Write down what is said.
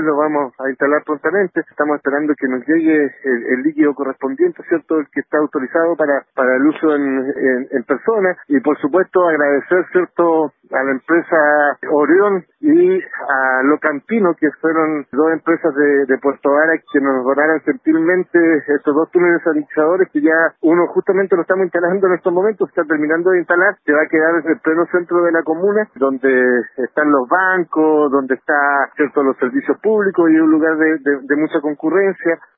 lo vamos a instalar prontamente. Estamos esperando que nos llegue el líquido correspondiente, ¿cierto?, el que está autorizado para el uso en persona. Y por supuesto agradecer, ¿cierto?, a la empresa Orión y a Locantino, que fueron dos empresas de Puerto Vara que nos donaron gentilmente estos dos túneles sanitizadores, que ya uno justamente lo estamos instalando en estos momentos, está terminando de instalar, se va a quedar en el pleno centro de la comuna, donde están los bancos, donde está, cierto, los servicios públicos y un lugar de mucha concurrencia.